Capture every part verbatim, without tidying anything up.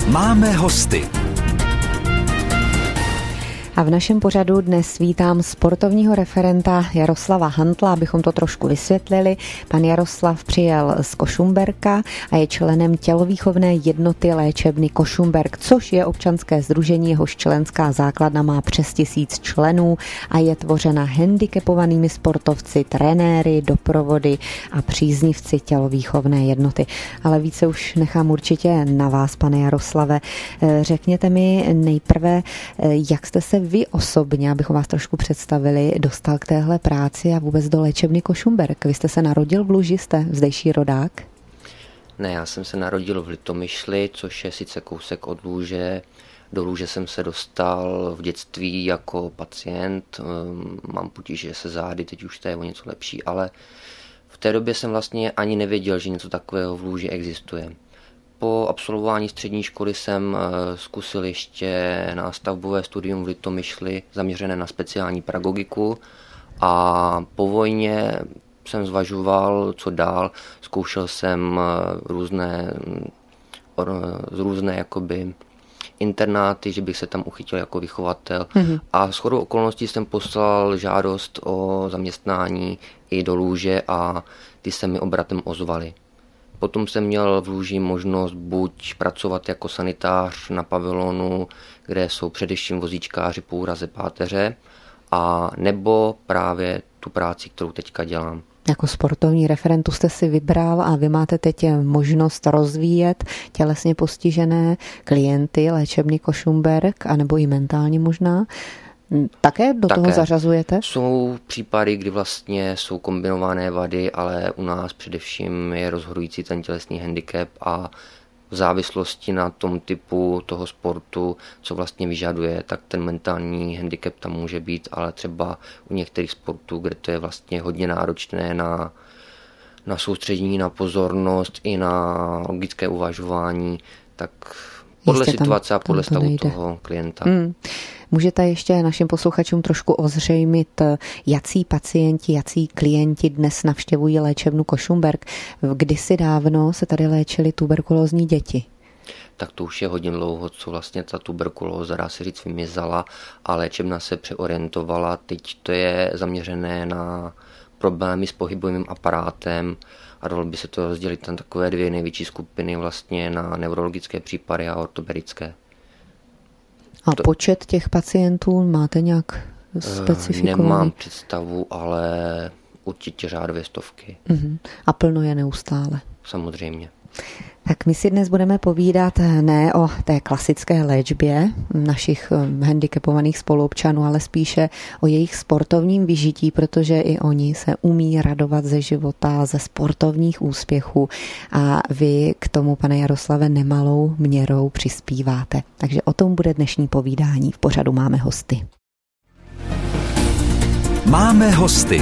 Máme hosty. A v našem pořadu dnes vítám sportovního referenta Jaroslava Hantla, abychom to trošku vysvětlili. Pan Jaroslav přijel z Košumberka a je členem tělovýchovné jednoty léčebny Košumberk, což je občanské sdružení, jehož členská základna má přes tisíc členů a je tvořena handicapovanými sportovci, trenéry, doprovody a příznivci tělovýchovné jednoty. Ale více už nechám určitě na vás, pane Jaroslave. Řekněte mi nejprve, jak jste se vy osobně, abychom vás trošku představili, dostal k téhle práci a vůbec do léčebny Košumberk. Vy jste se narodil v Luži, jste zdejší rodák? Ne, já jsem se narodil v Litomyšli, což je sice kousek od Luže. Do Luže jsem se dostal v dětství jako pacient. Mám potíže se zády, teď už to je o něco lepší, ale v té době jsem vlastně ani nevěděl, že něco takového v Luži existuje. Po absolvování střední školy jsem zkusil ještě nástavbové studium v Litomyšli zaměřené na speciální pedagogiku a po vojně jsem zvažoval, co dál. Zkoušel jsem různé, různé jakoby internáty, že bych se tam uchytil jako vychovatel. Mm-hmm. A shodou okolností jsem poslal žádost o zaměstnání i do Luže a ty se mi obratem ozvaly. Potom jsem měl v Luži možnost buď pracovat jako sanitář na pavilonu, kde jsou především vozíčkáři po úraze páteře, a nebo právě tu práci, kterou teďka dělám. Jako sportovní referentu jste si vybral a vy máte teď možnost rozvíjet tělesně postižené klienty léčebny Košumberk, anebo i mentálně možná. Také do Také. toho zařazujete? Jsou případy, kdy vlastně jsou kombinované vady, ale u nás především je rozhodující ten tělesný handicap a v závislosti na tom typu toho sportu, co vlastně vyžaduje, tak ten mentální handicap tam může být, ale třeba u některých sportů, kde to je vlastně hodně náročné na, na soustředění, na pozornost i na logické uvažování, tak podle Jistě situace tam, a podle stavu nejde. toho klienta. Hmm. Můžete ještě našim posluchačům trošku ozřejmit, jací pacienti, jací klienti dnes navštěvují léčebnu Košumberk? Kdysi dávno se tady léčily tuberkulózní děti. Tak to už je hodně dlouho, co vlastně ta tuberkulóza, dá se říct, vymizela a léčebna se přeorientovala. Teď to je zaměřené na problémy s pohybovým aparátem a dalo by se to rozdělit na takové dvě největší skupiny, vlastně na neurologické případy a ortopedické. A to, počet těch pacientů máte nějak specifikovaný? Nemám představu, ale určitě řádově stovky. Uh-huh. A plno je neustále? Samozřejmě. Tak my si dnes budeme povídat ne o té klasické léčbě našich handicapovaných spoluobčanů, ale spíše o jejich sportovním vyžití, protože i oni se umí radovat ze života, ze sportovních úspěchů a vy k tomu, pane Jaroslave, nemalou měrou přispíváte. Takže o tom bude dnešní povídání. V pořadu Máme hosty. Máme hosty.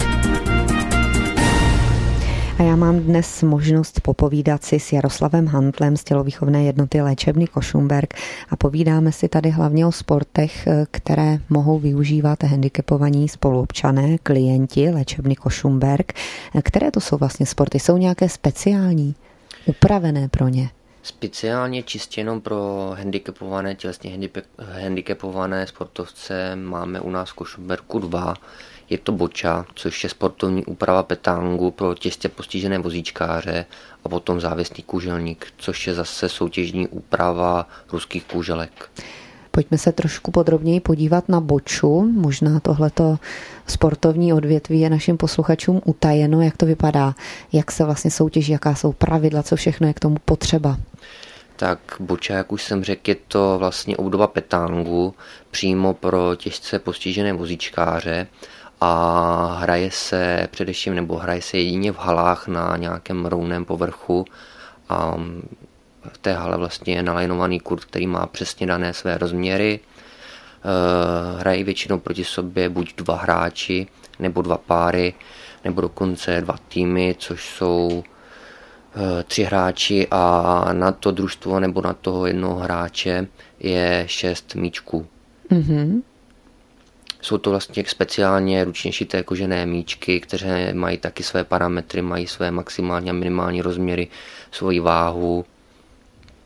A já mám dnes možnost popovídat si s Jaroslavem Hantlem z tělovýchovné jednoty léčebny Košumberk a povídáme si tady hlavně o sportech, které mohou využívat handicapovaní spoluobčané, klienti léčebny Košumberk. Které to jsou vlastně sporty? Jsou nějaké speciální, upravené pro ně? Speciálně čistě jenom pro handicapované, tělesně handicapované sportovce máme u nás v Košumberku dva. Je to boča, což je sportovní úprava petangu pro těžce postižené vozíčkáře, a potom závěsný kůželník, což je zase soutěžní úprava ruských kůželek. Pojďme se trošku podrobněji podívat na boču. Možná tohleto sportovní odvětví je našim posluchačům utajeno. Jak to vypadá? Jak se vlastně soutěží? Jaká jsou pravidla? Co všechno je k tomu potřeba? Tak boča, jak už jsem řekl, je to vlastně obdoba petangu přímo pro těžce postižené vozíčkáře a hraje se především, nebo hraje se jedině v halách na nějakém rovném povrchu a v té hale vlastně je nalajnovaný kurt, který má přesně dané své rozměry. Hrají většinou proti sobě buď dva hráči, nebo dva páry, nebo dokonce dva týmy, což jsou tři hráči a na to družstvo nebo na toho jednoho hráče je šest míčků. Mm-hmm. Jsou to vlastně speciálně ručně šité kožené míčky, které mají taky své parametry, mají své maximální a minimální rozměry, svoji váhu.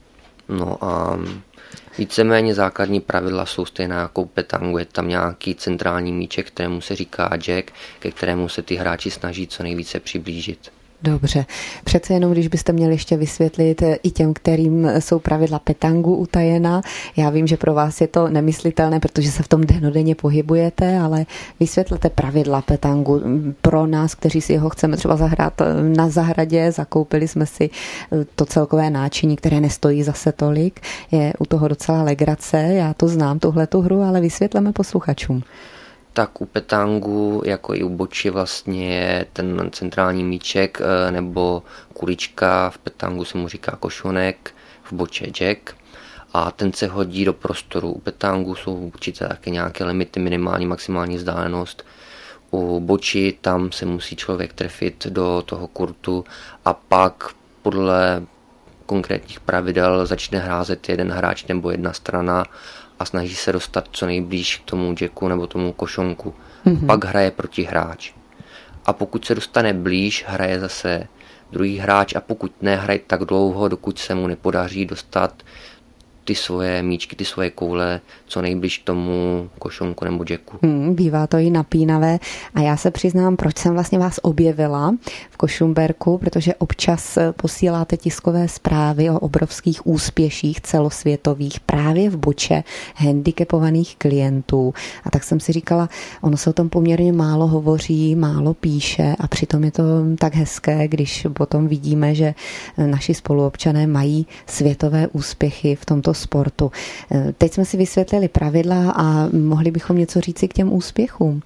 No a víceméně základní pravidla jsou stejná jako u petangu. Je tam nějaký centrální míček, kterému se říká jack, ke kterému se ty hráči snaží co nejvíce přiblížit. Dobře. Přece jenom, když byste měli ještě vysvětlit i těm, kterým jsou pravidla petangu utajena. Já vím, že pro vás je to nemyslitelné, protože se v tom dennodenně pohybujete, ale vysvětlete pravidla petangu pro nás, kteří si ho chceme třeba zahrát na zahradě. Zakoupili jsme si to celkové náčiní, které nestojí zase tolik. Je u toho docela legrace. Já to znám, tuhletu hru, ale vysvětleme posluchačům. Tak u petangu, jako i u boči, vlastně je ten centrální míček nebo kulička. V petangu se mu říká košunek, v boči jack. A ten se hodí do prostoru. U petangu jsou určitě také nějaké limity, minimální, maximální vzdálenost. U boči tam se musí člověk trefit do toho kurtu a pak podle konkrétních pravidel začne házet jeden hráč nebo jedna strana a snaží se dostat co nejblíž k tomu jacku nebo tomu košonku. Mm-hmm. Pak hraje protihráč. A pokud se dostane blíž, hraje zase druhý hráč a pokud ne, hraje tak dlouho, dokud se mu nepodaří dostat ty svoje míčky, ty svoje koule co nejblíž k tomu košonku nebo jacku. Hmm, bývá to i napínavé a já se přiznám, proč jsem vlastně vás objevila v Košumberku, protože občas posíláte tiskové zprávy o obrovských úspěších celosvětových právě v boče handicapovaných klientů. A tak jsem si říkala, ono se o tom poměrně málo hovoří, málo píše a přitom je to tak hezké, když potom vidíme, že naši spoluobčané mají světové úspěchy v tomto sportu. Teď jsme si vysvětlili pravidla a mohli bychom něco říci k těm úspěchům.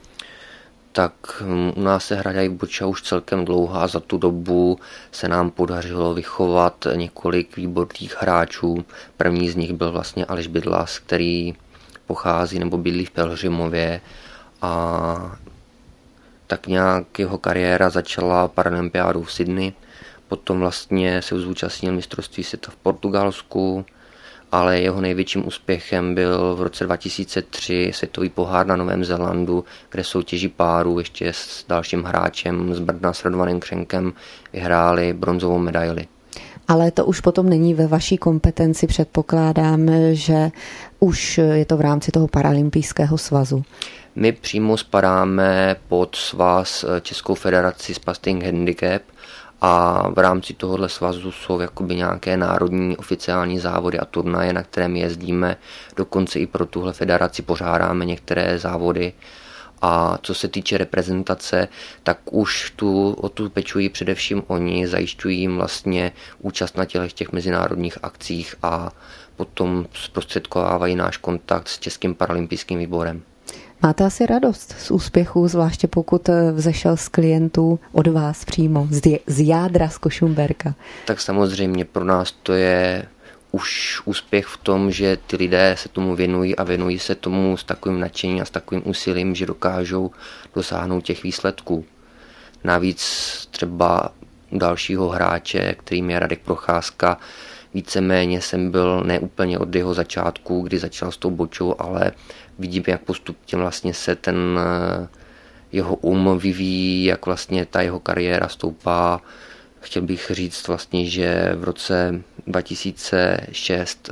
Tak u nás se hrají boča už celkem dlouho a za tu dobu se nám podařilo vychovat několik výborných hráčů. První z nich byl vlastně Aleš Bydlas, který pochází nebo bydlí v Pelhřimově a tak nějak jeho kariéra začala paralympiádou v Sydney. Potom vlastně se zúčastnil mistrovství světa v Portugalsku, ale jeho největším úspěchem byl v roce dva tisíce tři světový pohár na Novém Zélandu, kde soutěží páru ještě s dalším hráčem z Brna s Radovanem Křenkem vyhráli bronzovou medaili. Ale to už potom není ve vaší kompetenci, předpokládám, že už je to v rámci toho paralympijského svazu. My přímo spadáme pod svaz Českou federaci Spastic Handicap a v rámci tohohle svazu jsou jakoby nějaké národní oficiální závody a turnaje, na které my jezdíme. Dokonce i pro tuhle federaci pořádáme některé závody. A co se týče reprezentace, tak už tu, o tu pečují především oni, zajišťují jim vlastně účast na těch, těch mezinárodních akcích a potom zprostředkovávají náš kontakt s Českým paralympijským výborem. Máte asi radost z úspěchu, zvláště pokud vzešel z klientů od vás přímo, z jádra z Košumberka. Tak samozřejmě pro nás to je už úspěch v tom, že ty lidé se tomu věnují a věnují se tomu s takovým nadšením a s takovým úsilím, že dokážou dosáhnout těch výsledků. Navíc třeba dalšího hráče, kterým je Radek Procházka, víceméně jsem byl neúplně od jeho začátku, kdy začal s tou bočou, ale vidím, jak postupně vlastně se ten jeho um vyvíjí, jak vlastně ta jeho kariéra stoupá. Chtěl bych říct vlastně, že v roce dva tisíce šest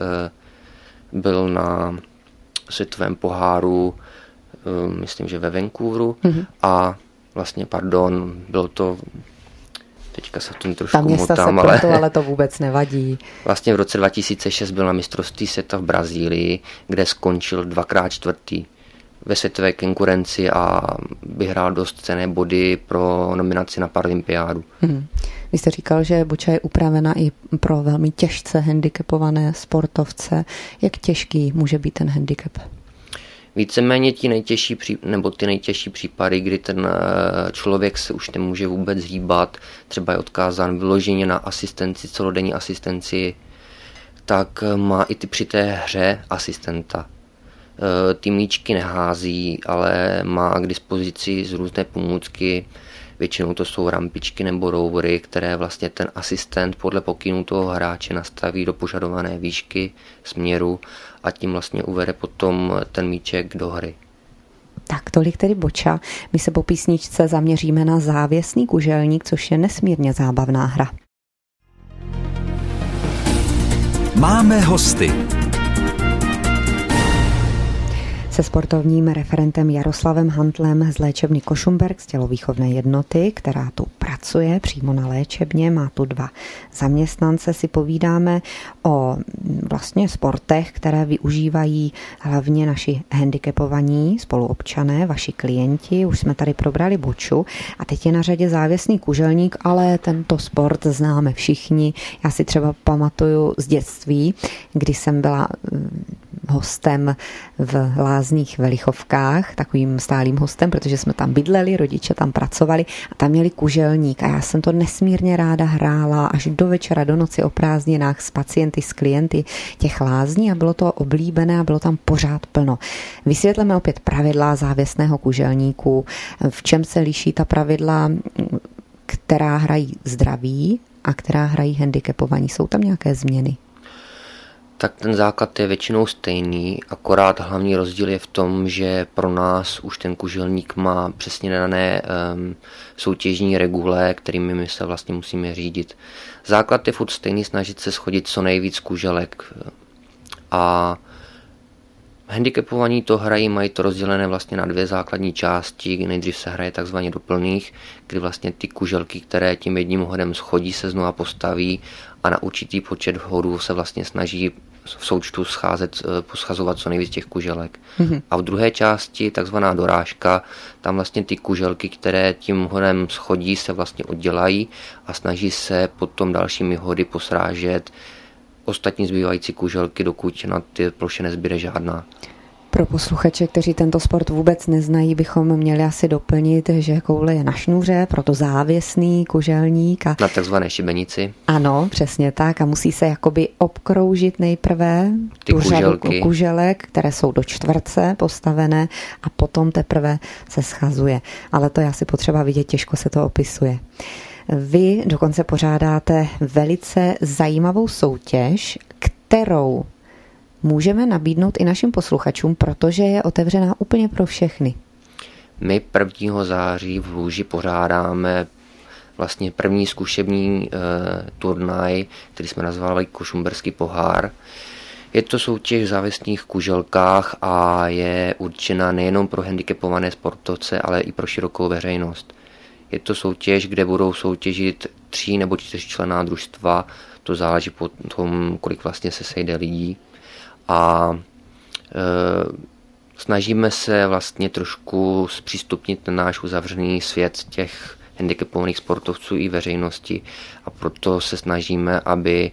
byl na světovém poháru, myslím, že ve Vancouveru mm-hmm. a vlastně, pardon, bylo to, teďka se v tom trošku tam motám, ale... Proto, ale to vůbec nevadí. Vlastně v roce dva tisíce šest byl na mistrovství světa v Brazílii, kde skončil dvakrát čtvrtý ve světové konkurenci a vyhrál dost cenné body pro nominaci na paralympiádu. Hmm. Vy jste říkal, že boča je upravena i pro velmi těžce handicapované sportovce. Jak těžký může být ten handicap? Víceméně ti nejtěžší, nebo ty nejtěžší případy, kdy ten člověk se už nemůže vůbec hýbat, třeba je odkázán vyloženě na asistenci, celodenní asistenci, tak má i ty při té hře asistenta. Ty míčky nehází, ale má k dispozici z různé pomůcky, většinou to jsou rampičky nebo rovery, které vlastně ten asistent podle pokynů toho hráče nastaví do požadované výšky, směru a tím vlastně uvede potom ten míček do hry. Tak tolik tedy boča. My se po písničce zaměříme na závěsný kuželník, což je nesmírně zábavná hra. Máme hosty. Se sportovním referentem Jaroslavem Hantlem z léčebny Košumberk z tělovýchovné jednoty, která tu pracuje přímo na léčebně, má tu dva zaměstnance, si povídáme o vlastně sportech, které využívají hlavně naši handicapovaní spoluobčané, vaši klienti. Už jsme tady probrali boču a teď je na řadě závěsný kuželník, ale tento sport známe všichni. Já si třeba pamatuju z dětství, kdy jsem byla hostem v Lázních Velichovkách, takovým stálým hostem, protože jsme tam bydleli, rodiče tam pracovali a tam měli kuželník a já jsem to nesmírně ráda hrála až do večera, do noci o prázdninách s pacienty, s klienty těch lázní a bylo to oblíbené a bylo tam pořád plno. Vysvětleme opět pravidla závěsného kuželníku, v čem se liší ta pravidla, která hrají zdraví a která hrají handicapovaní. Jsou tam nějaké změny? Tak ten základ je většinou stejný, akorát hlavní rozdíl je v tom, že pro nás už ten kuželník má přesně dané um, soutěžní regule, kterými my se vlastně musíme řídit. Základ je furt stejný, snažit se schodit co nejvíc kuželek. A handicapovaní to hrají, mají to rozdělené vlastně na dvě základní části. Nejdřív se hraje takzvaně do plných, kdy vlastně ty kuželky, které tím jedním hodem schodí, se znova postaví a na určitý počet hodů se vlastně snaží v součtu scházet, poschazovat co nejvíc těch kuželek. Mm-hmm. A v druhé části, takzvaná dorážka, tam vlastně ty kuželky, které tím hodem schodí, se vlastně oddělají a snaží se potom dalšími hody posrážet ostatní zbývající kuželky, dokud na ty ploše nezbyde žádná. Pro posluchače, kteří tento sport vůbec neznají, bychom měli asi doplnit, že koule je na šňůře, proto závěsný kuželník. A... na takzvané šibenici. Ano, přesně tak. A musí se jakoby obkroužit nejprve ty tu kuželky. řadu kuželek, které jsou do čtverce postavené a potom teprve se schazuje. Ale to je asi potřeba vidět, těžko se to opisuje. Vy dokonce pořádáte velice zajímavou soutěž, kterou můžeme nabídnout i našim posluchačům, protože je otevřená úplně pro všechny. My prvního září v Lůži pořádáme vlastně první zkušební e, turnaj, který jsme nazvali Košumberský pohár. Je to soutěž v závěsných kuželkách a je určena nejenom pro handicapované sportovce, ale i pro širokou veřejnost. Je to soutěž, kde budou soutěžit tří nebo čtyřčlenná družstva, to záleží po tom, kolik vlastně se sejde lidí. A e, snažíme se vlastně trošku zpřístupnit ten náš uzavřený svět těch handicapovaných sportovců i veřejnosti a proto se snažíme, aby,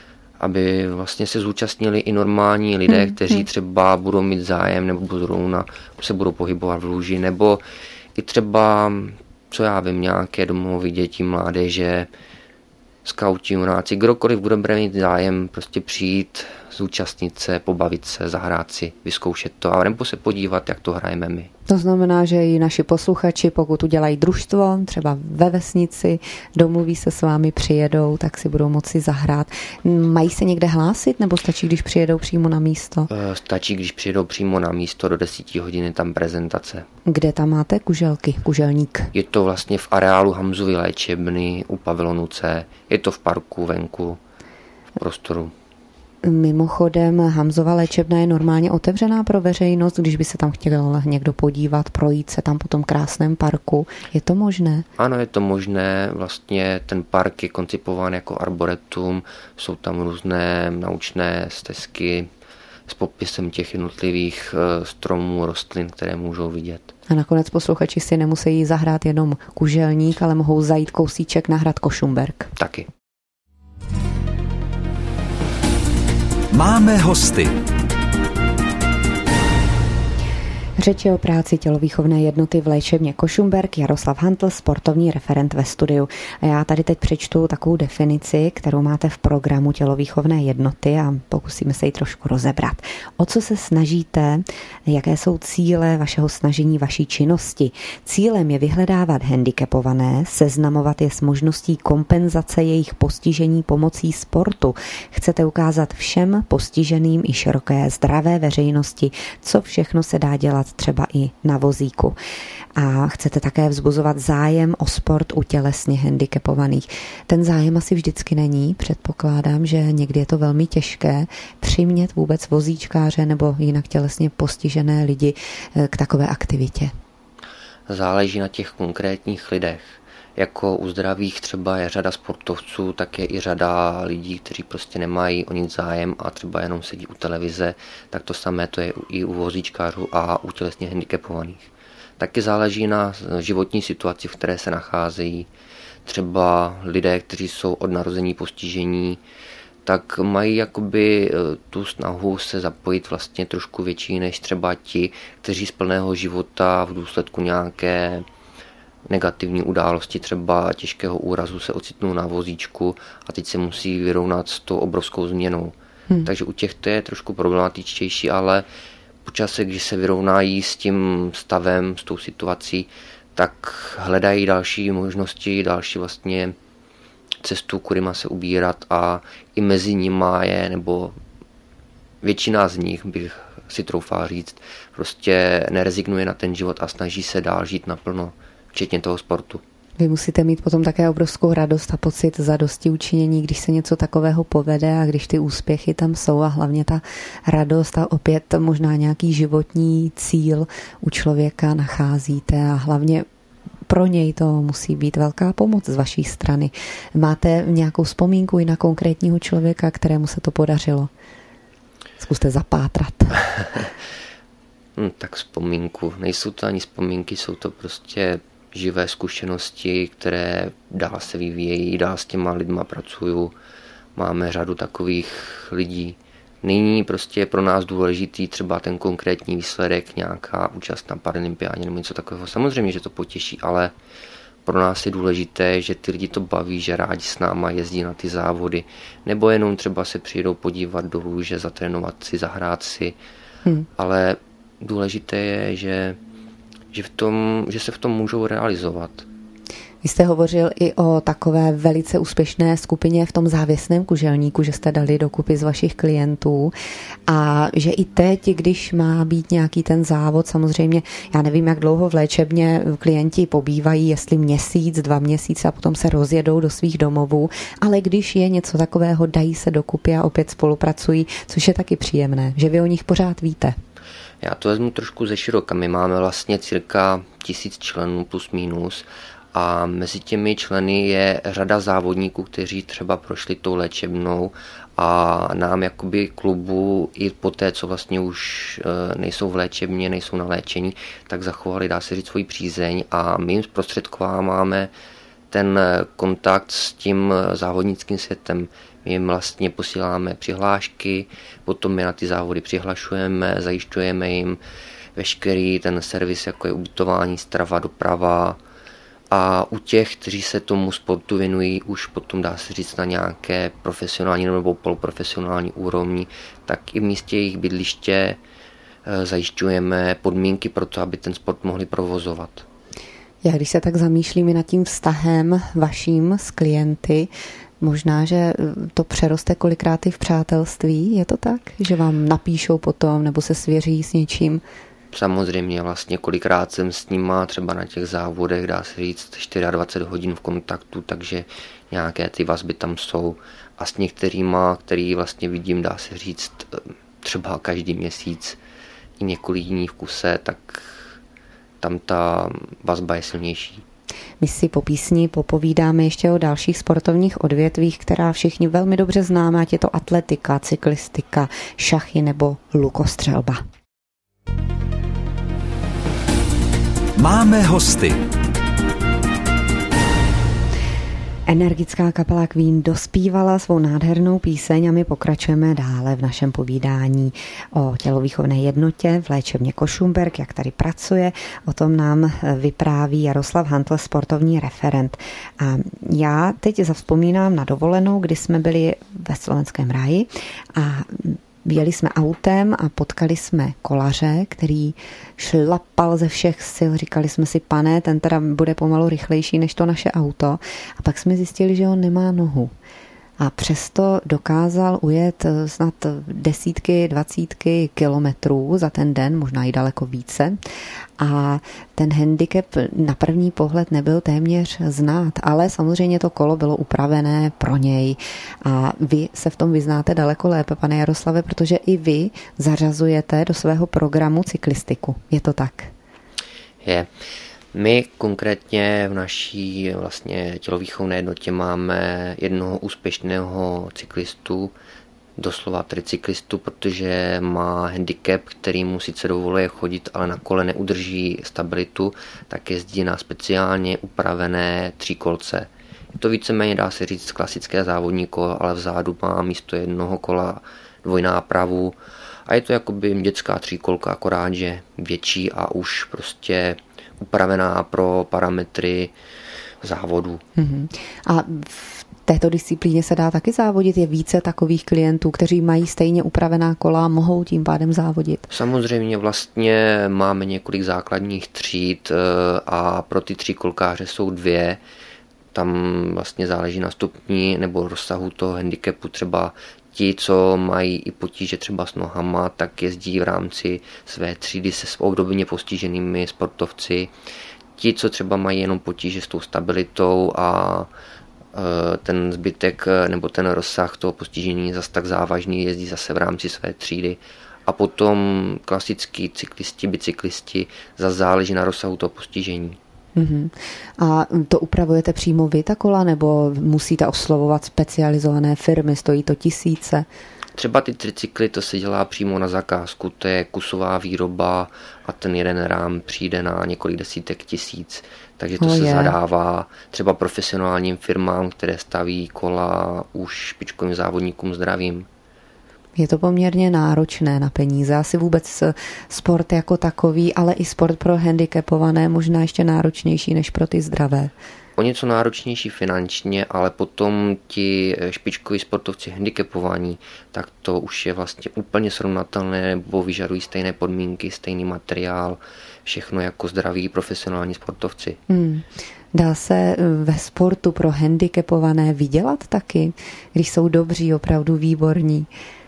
aby vlastně se zúčastnili i normální lidé, hmm. kteří třeba budou mít zájem nebo budou na, se budou pohybovat v Lůži, nebo i třeba, co já vím, nějaké domovy dětí, mládeže, skauti, junáci, kdokoliv bude mít zájem prostě přijít, zúčastnit se, pobavit se, zahrát si, vyzkoušet to a nebo se podívat, jak to hrajeme my. To znamená, že i naši posluchači, pokud udělají družstvo, třeba ve vesnici, domluví se s vámi, přijedou, tak si budou moci zahrát. Mají se někde hlásit, nebo stačí, když přijedou přímo na místo? Stačí, když přijedou přímo na místo, do deseti hodin je tam prezentace. Kde tam máte kuželky, kuželník? Je to vlastně v areálu Hamzovy léčebny u pavilonu C. Je to v parku, venku, v prostoru. Mimochodem, Hamzova léčebna je normálně otevřená pro veřejnost, když by se tam chtěl někdo podívat, projít se tam po tom krásném parku. Je to možné? Ano, je to možné. Vlastně ten park je koncipován jako arboretum. Jsou tam různé naučné stezky s popisem těch jednotlivých stromů, rostlin, které můžou vidět. A nakonec posluchači si nemusí zahrát jenom kuželník, ale mohou zajít kousíček na hrad Košumberk. Taky. Máme hosty. Řeč je o práci tělovýchovné jednoty v léčebně Košumberk, Jaroslav Hantl, sportovní referent ve studiu. A já tady teď přečtu takovou definici, kterou máte v programu tělovýchovné jednoty a pokusíme se ji trošku rozebrat. O co se snažíte, jaké jsou cíle vašeho snažení, vaší činnosti? Cílem je vyhledávat handicapované, seznamovat je s možností kompenzace jejich postižení pomocí sportu. Chcete ukázat všem postiženým i široké zdravé veřejnosti, co všechno se dá dělat jezdit třeba i na vozíku. A chcete také vzbuzovat zájem o sport u tělesně handicapovaných. Ten zájem asi vždycky není. Předpokládám, že někdy je to velmi těžké přimět vůbec vozíčkáře nebo jinak tělesně postižené lidi k takové aktivitě. Záleží na těch konkrétních lidech. Jako u zdravých třeba je řada sportovců, tak je i řada lidí, kteří prostě nemají o nic zájem a třeba jenom sedí u televize, tak to samé to je i u vozíčkářů a u tělesně handicapovaných. Taky záleží na životní situaci, v které se nacházejí. Třeba lidé, kteří jsou od narození postižení, tak mají jakoby tu snahu se zapojit vlastně trošku větší než třeba ti, kteří z plného života v důsledku nějaké negativní události, třeba těžkého úrazu se ocitnou na vozíčku a teď se musí vyrovnat s tou obrovskou změnou. Hmm. Takže u těch to je trošku problematičtější, ale po čase, když se vyrovnají s tím stavem, s tou situací, tak hledají další možnosti, další vlastně cestu, kudyma se ubírat a i mezi nima je, nebo většina z nich, bych si troufal říct, prostě nerezignuje na ten život a snaží se dál žít naplno, včetně toho sportu. Vy musíte mít potom také obrovskou radost a pocit zadosti učinění, když se něco takového povede a když ty úspěchy tam jsou a hlavně ta radost a opět možná nějaký životní cíl u člověka nacházíte a hlavně pro něj to musí být velká pomoc z vaší strany. Máte nějakou vzpomínku i na konkrétního člověka, kterému se to podařilo? Zkuste zapátrat. no, tak vzpomínku. Nejsou to ani vzpomínky, jsou to prostě živé zkušenosti, které dál se vyvíjejí, dál s těma lidma pracuju. Máme řadu takových lidí. Nyní prostě je pro nás důležitý třeba ten konkrétní výsledek, nějaká účast na paralympiádě nebo něco takového. Samozřejmě, že to potěší, ale pro nás je důležité, že ty lidi to baví, že rádi s náma jezdí na ty závody, nebo jenom třeba se přijdou podívat do lůže, zatrénovat si, zahrát si. Hmm. Ale důležité je, že Že, v tom, že se v tom můžou realizovat. Vy jste hovořil i o takové velice úspěšné skupině v tom závěsném kuželníku, že jste dali dokupy z vašich klientů a že i teď, když má být nějaký ten závod, samozřejmě, já nevím, jak dlouho v léčebně klienti pobývají, jestli měsíc, dva měsíce a potom se rozjedou do svých domovů, ale když je něco takového, dají se dokupy a opět spolupracují, což je taky příjemné, že vy o nich pořád víte. Já to vezmu trošku ze široka. My máme vlastně cirka tisíc členů plus minus a mezi těmi členy je řada závodníků, kteří třeba prošli tou léčebnou a nám jakoby klubu i po té, co vlastně už nejsou v léčebně, nejsou na léčení, tak zachovali, dá se říct, svoji přízeň a my jim zprostředkováváme ten kontakt s tím závodnickým světem. My jim vlastně posíláme přihlášky, potom my na ty závody přihlašujeme, zajišťujeme jim veškerý ten servis, jako je ubytování, strava, doprava. A u těch, kteří se tomu sportu věnují, už potom dá se říct na nějaké profesionální nebo poloprofesionální úrovni, tak i v místě jejich bydliště zajišťujeme podmínky pro to, aby ten sport mohli provozovat. Já když se tak zamýšlím i nad tím vztahem vaším s klienty, možná, že to přeroste kolikrát i v přátelství, je to tak? Že vám napíšou potom nebo se svěří s něčím? Samozřejmě, vlastně kolikrát jsem s nima třeba na těch závodech, dá se říct, dvacet čtyři hodin v kontaktu, takže nějaké ty vazby tam jsou. A s některýma, který vlastně vidím, dá se říct, třeba každý měsíc i několik dní v kuse, tak tam ta vazba je silnější. My si po písni popovídáme ještě o dalších sportovních odvětvích, která všichni velmi dobře známe, ať je to atletika, cyklistika, šachy nebo lukostřelba. Máme hosty. Energická kapela Queen dospívala svou nádhernou píseň a my pokračujeme dále v našem povídání o tělovýchovné jednotě v léčebně Košumberk, jak tady pracuje. O tom nám vypráví Jaroslav Hantl, sportovní referent. A já teď zavzpomínám na dovolenou, kdy jsme byli ve Slovenském ráji a jeli jsme autem a potkali jsme kolaře, který šlapal ze všech sil. Říkali jsme si, pane, ten teda bude pomalu rychlejší než to naše auto. A pak jsme zjistili, že on nemá nohu. A přesto dokázal ujet snad desítky, dvacítky kilometrů za ten den, možná i daleko více. A ten handicap na první pohled nebyl téměř znát, ale samozřejmě to kolo bylo upravené pro něj. A vy se v tom vyznáte daleko lépe, pane Jaroslave, protože i vy zařazujete do svého programu cyklistiku. Je to tak? Je. My konkrétně v naší vlastně tělovýchovné jednotě máme jednoho úspěšného cyklistu, doslova tricyklistu, protože má handicap, který mu sice dovoluje chodit, ale na kole neudrží stabilitu, tak jezdí na speciálně upravené tříkolce. Je to víceméně, dá se říct, klasické závodní kolo, ale vzadu má místo jednoho kola dvojnápravu a je to jakoby dětská tříkolka, akorát, že větší a už prostě upravená pro parametry závodu. Mm-hmm. A v této disciplíně se dá taky závodit? Je více takových klientů, kteří mají stejně upravená kola a mohou tím pádem závodit? Samozřejmě vlastně máme několik základních tříd a pro ty tříkolkáře jsou dvě. Tam vlastně záleží na stupni nebo rozsahu toho handicapu. Třeba ti, co mají i potíže třeba s nohama, tak jezdí v rámci své třídy se obdobně postiženými sportovci. Ti, co třeba mají jenom potíže s tou stabilitou a ten zbytek nebo ten rozsah toho postižení zase tak závažný, jezdí zase v rámci své třídy. A potom klasický cyklisti, bicyklisti, zase záleží na rozsahu toho postižení. Uhum. A to upravujete přímo vy ta kola, nebo musíte oslovovat specializované firmy, stojí to tisíce? Třeba ty tricykly, to se dělá přímo na zakázku, to je kusová výroba a ten jeden rám přijde na několik desítek tisíc, takže to oh, se je. zadává třeba profesionálním firmám, které staví kola už špičkovým závodníkům zdravým. Je to poměrně náročné na peníze, asi vůbec sport jako takový, ale i sport pro handicapované možná ještě náročnější než pro ty zdravé. O něco náročnější finančně, ale potom ti špičkoví sportovci handicapovaní, tak to už je vlastně úplně srovnatelné, nebo vyžadují stejné podmínky, stejný materiál, všechno jako zdraví profesionální sportovci. Hmm. Dá se ve sportu pro handicapované vydělat taky, když jsou dobří, opravdu výborní?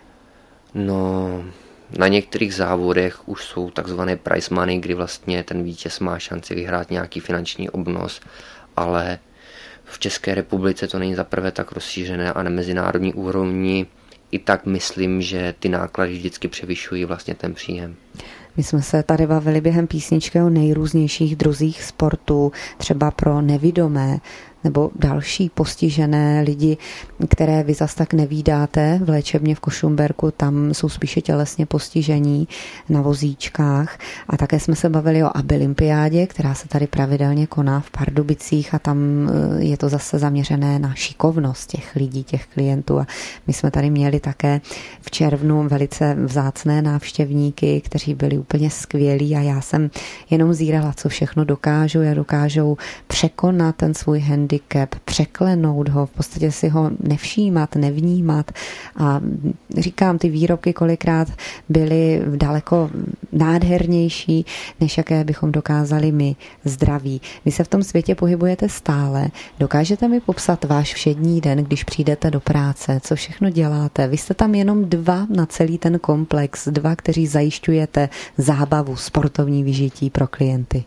No, na některých závodech už jsou takzvané prize money, kdy vlastně ten vítěz má šanci vyhrát nějaký finanční obnos, ale v České republice to není zaprvé tak rozšířené a na mezinárodní úrovni i tak myslím, že ty náklady vždycky převyšují vlastně ten příjem. My jsme se tady bavili během písničky o nejrůznějších druzích sportů, třeba pro nevidomé nebo další postižené lidi, které vy zas tak nevídáte v léčebně v Košumberku, tam jsou spíše tělesně postižení na vozíčkách. A také jsme se bavili o Abilimpiádě, která se tady pravidelně koná v Pardubicích a tam je to zase zaměřené na šikovnost těch lidí, těch klientů. A my jsme tady měli také v červnu velice vzácné návštěvníky, kteří byli úplně skvělí a já jsem jenom zírala, co všechno dokážou, jak dokážou překonat ten svůj handicap, překlenout ho, v podstatě si ho nevšímat, nevnímat a říkám, ty výrobky kolikrát byly daleko nádhernější, než jaké bychom dokázali my zdraví. Vy se v tom světě pohybujete stále. Dokážete mi popsat váš všední den, když přijdete do práce? Co všechno děláte? Vy jste tam jenom dva na celý ten komplex, dva, kteří zajišťujete zábavu, sportovní vyžití pro klienty.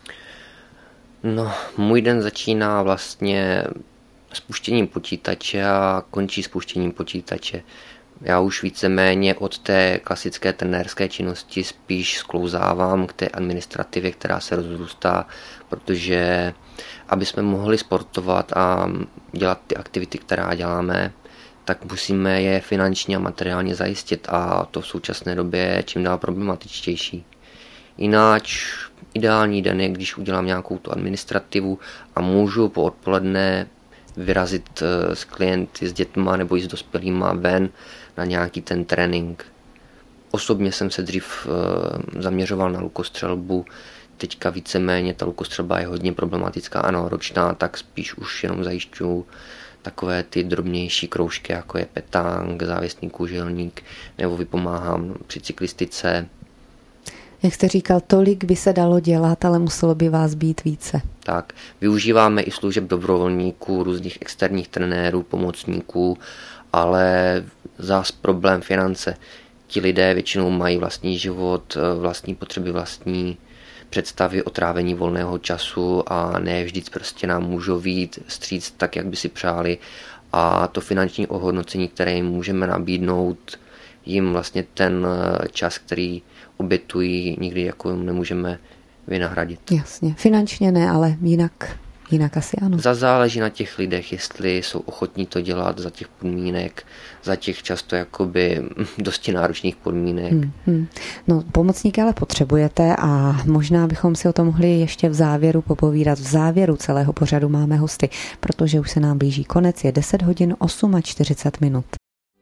No, můj den začíná vlastně spuštěním počítače a končí spuštěním počítače. Já už víceméně od té klasické trenérské činnosti spíš sklouzávám k té administrativě, která se rozrůstá, protože aby jsme mohli sportovat a dělat ty aktivity, která děláme, tak musíme je finančně a materiálně zajistit a to v současné době je čím dál problematičtější. Jináč ideální den je, když udělám nějakou tu administrativu a můžu po odpoledne vyrazit s klienty, s dětma nebo i s dospělýma ven na nějaký ten trénink. Osobně jsem se dřív zaměřoval na lukostřelbu, teďka víceméně ta lukostřelba je hodně problematická a náročná, tak spíš už jenom zajišťuju takové ty drobnější kroužky, jako je petang, závěsný kůželník, nebo vypomáhám při cyklistice. Jak jste říkal, tolik by se dalo dělat, ale muselo by vás být více. Tak, využíváme i služeb dobrovolníků, různých externích trenérů, pomocníků, ale zás problém finance. Ti lidé většinou mají vlastní život, vlastní potřeby, vlastní představy o trávení volného času a ne vždy prostě nám můžou vyjít vstříc tak, jak by si přáli. A to finanční ohodnocení, které jim můžeme nabídnout, jim vlastně ten čas, který obětují, nikdy jako nemůžeme vynahradit. Jasně, finančně ne, ale jinak, jinak asi ano. Za záleží na těch lidech, jestli jsou ochotní to dělat za těch podmínek, za těch často jakoby dosti náročných podmínek. Hmm, hmm. No, pomocníky ale potřebujete a možná bychom si o tom mohli ještě v závěru popovídat. V závěru celého pořadu máme hosty, protože už se nám blíží konec, je deset hodin čtyřicet osm minut.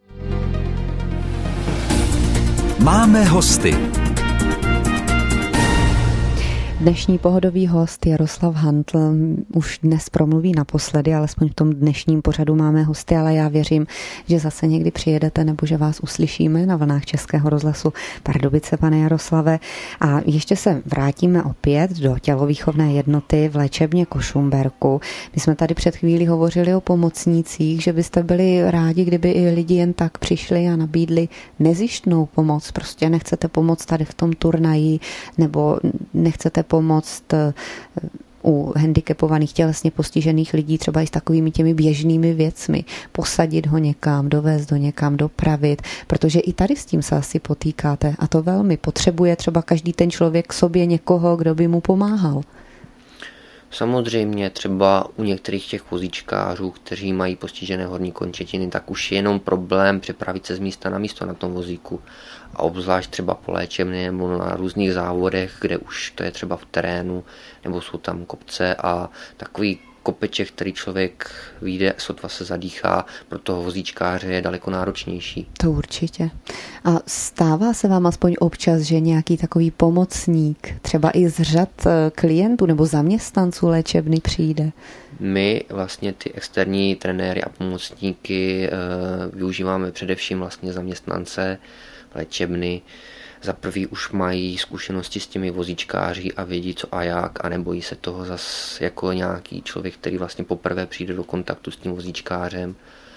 Máme hosty. Dnešní pohodový host Jaroslav Hantl už dnes promluví naposledy, alespoň v tom dnešním pořadu máme hosty, ale já věřím, že zase někdy přijedete nebo že vás uslyšíme na vlnách Českého rozhlasu Pardubice, pane Jaroslave. A ještě se vrátíme opět do tělovýchovné jednoty v léčebně Košumberku. My jsme tady před chvílí hovořili o pomocnících, že byste byli rádi, kdyby i lidi jen tak přišli a nabídli nezištnou pomoc. Prostě nechcete pomoct tady v tom turnaji nebo nechcete pomoct u handicapovaných tělesně postižených lidí třeba i s takovými těmi běžnými věcmi, posadit ho někam, dovést do někam, dopravit, protože i tady s tím se asi potýkáte a to velmi potřebuje třeba každý ten člověk k sobě někoho, kdo by mu pomáhal. Samozřejmě třeba u některých těch vozíčkářů, kteří mají postižené horní končetiny, tak už je jenom problém přepravit se z místa na místo na tom vozíku. A obzvlášť třeba po léčebně nebo na různých závodech, kde už to je třeba v terénu, nebo jsou tam kopce a takový kopeček, který člověk vyjde, sotva se zadýchá, pro toho vozíčkáře je daleko náročnější. To určitě. A stává se vám aspoň občas, že nějaký takový pomocník, třeba i z řad klientů nebo zaměstnanců léčebny přijde? My vlastně ty externí trenéry a pomocníky e, využíváme především vlastně zaměstnance léčebny. Za prvý už mají zkušenosti s těmi vozíčkáři a vědí co a jak a nebojí se toho zas jako nějaký člověk, který vlastně poprvé přijde do kontaktu s tím vozíčkářem.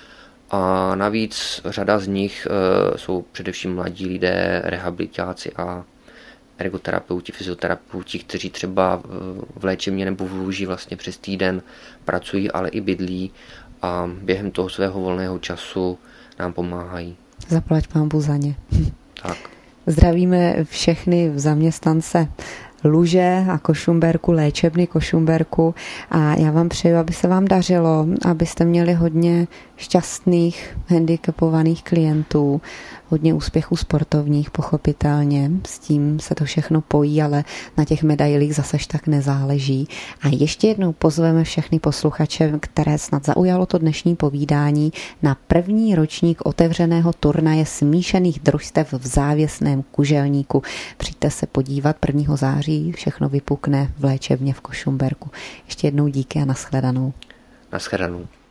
A navíc řada z nich e, jsou především mladí lidé, rehabilitáci a ergoterapeuti, fyzioterapeuti, kteří třeba v léčebně nebo v lůži vlastně přes týden pracují, ale i bydlí a během toho svého volného času nám pomáhají. Zaplať pánbůh za ně. Tak. Zdravíme všechny zaměstnance Luže a Košumberku, léčebny Košumberku a já vám přeju, aby se vám dařilo, abyste měli hodně šťastných, handicapovaných klientů, hodně úspěchů sportovních, pochopitelně. S tím se to všechno pojí, ale na těch medailích zase tak nezáleží. A ještě jednou pozveme všechny posluchače, které snad zaujalo to dnešní povídání, na první ročník otevřeného turnaje smíšených družstev v závěsném Kuželníku. Přijďte se podívat prvního září, všechno vypukne v léčebně v Košumberku. Ještě jednou díky a nashledanou. Nashledanou.